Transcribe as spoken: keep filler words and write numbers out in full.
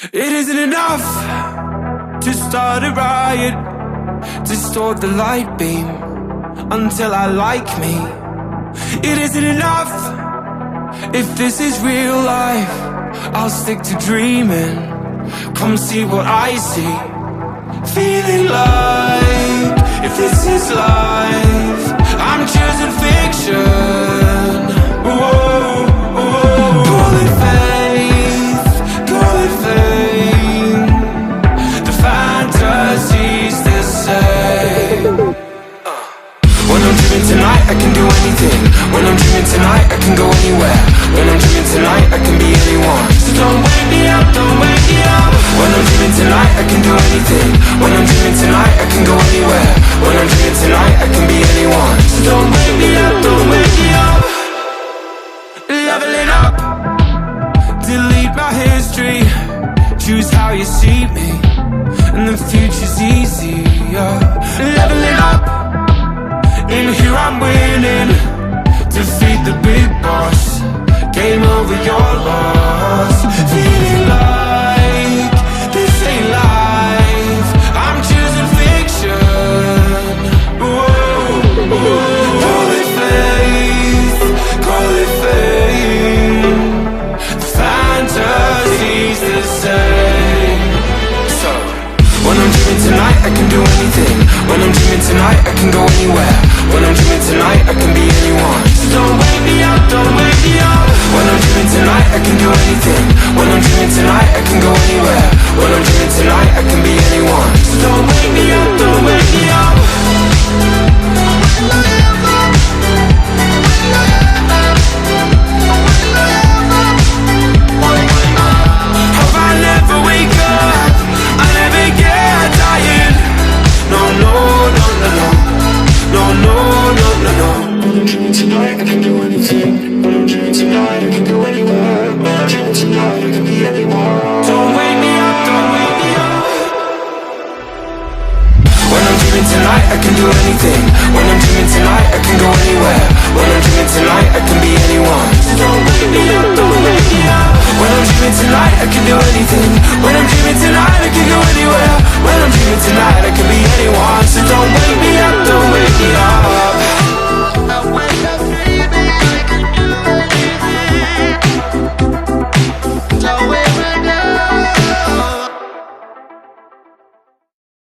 It isn't enough to start a riot, distort the light beam until I like me. It isn't enough if this is real life. I'll stick to dreaming. Come see what I see. Feeling like if this is life, I'm choosing fiction. Whoa, whoa. Call it faith, call it fame. The fantasy's the same. uh. When I'm dreaming tonight, I can do anything. When I'm dreaming tonight, I can go anywhere. When I'm dreaming tonight, I can be anyone. So don't wake me up, don't wake me up. When I'm dreaming tonight, I can do anything. When I'm dreaming tonight, I can go anywhere. When I'm dreaming tonight, I can be anyone. So don't wake me up, don't wake me up. Leveling up, delete my history. Choose how you see me, and the future's easier. Leveling up, in here I'm winning. Defeat the big boss. Game over, your loss. Feeling like this ain't life. I'm choosing fiction. Whoa, whoa. Call it faith, call it fame. The fantasy's the same. So, when I'm dreaming tonight, I can do anything. When I'm dreaming tonight, I can go anywhere. When I'm dreaming tonight, I can be anyone. So don't wake me up, don't wake me up. When I'm dreaming tonight, I can do anything. When I'm dreaming tonight, I can go anywhere. When I'm dreaming tonight, I can be anyone. So don't wake me up, don't wake me up. Hope I never wake up, I never get tired. No, no, no, no, no. No, no, no, no, no. When I'm dreaming tonight, I can do anything. When I'm dreaming tonight, I can go anywhere. When I'm dreaming tonight, I can be anyone. Don't wake me up, don't wake me up. When I'm dreaming tonight, I can do anything. When I'm dreaming tonight, I can go anywhere. When I'm dreaming tonight, I can be anyone. So don't wake me up, don't wake me up. When I'm dreaming tonight, I can do anything. When I'm dreaming tonight, I can go anywhere. When I'm dreaming tonight, I